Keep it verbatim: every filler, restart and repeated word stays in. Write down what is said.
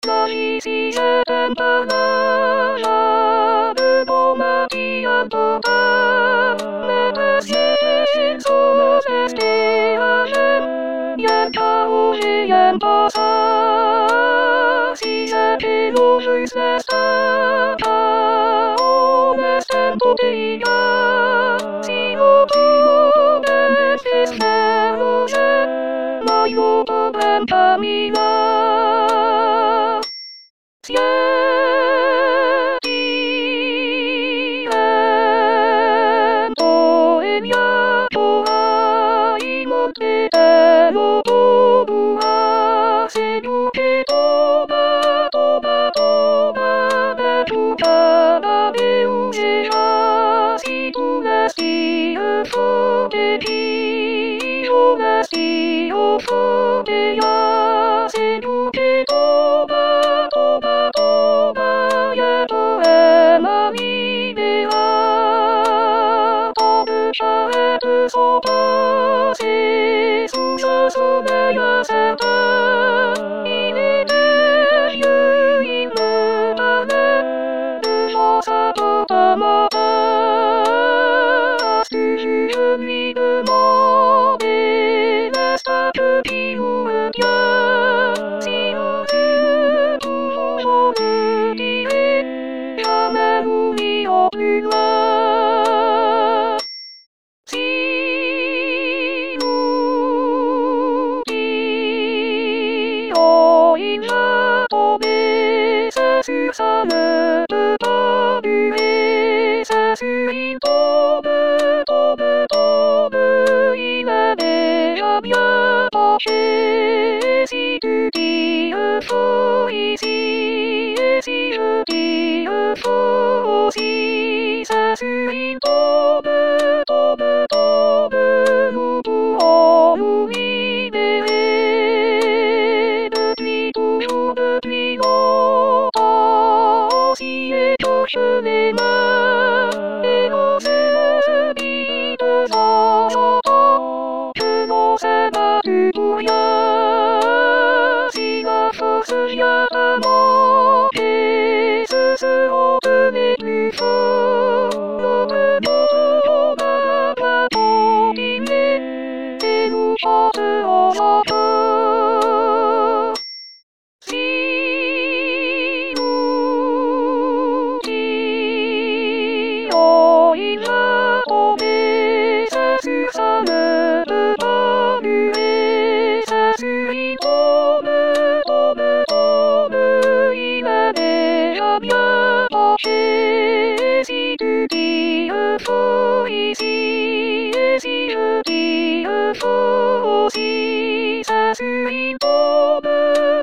La vie si je t'aime pas là, j'avais beau m'habiller en pas. Mais tes yeux sont nos estés, y'aime pas où j'aime pas ça. Si j'étais au juste l'instant, on est bottiglia. Si au tout de fils je voglio problem pas mi là. Si sont passés sous ce sommeil incertain. Il était vieux, il me parlait de gens apparemment à ce sujet, je lui demandais, n'est-ce pas petit ou bien? Si on veut toujours, j'en te dirai, jamais oublions plus loin. Sur ça ne peut pas durer, c'est sûr il tombe, tombe, tombe, il est déjà bien penché. Si tu dis faux ici, et si je dis faux aussi, c'est sûr il tombe, tombe, tombe, nous pourrons nous libérer depuis toujours, depuis longtemps. Si et touche les mains, et on se dit de temps en temps que l'on s'est battu pour rien. Si la force vient à manquer, ce seront eux les plus forts. Notre combat va continuer, et nous chanterons encore. Si ça ne peut pas durer, c'est sûr il tombe, tombe, tombe, il est déjà bien penché. Si tu dis faux ici, et si je dis faux aussi, c'est sûr il tombe.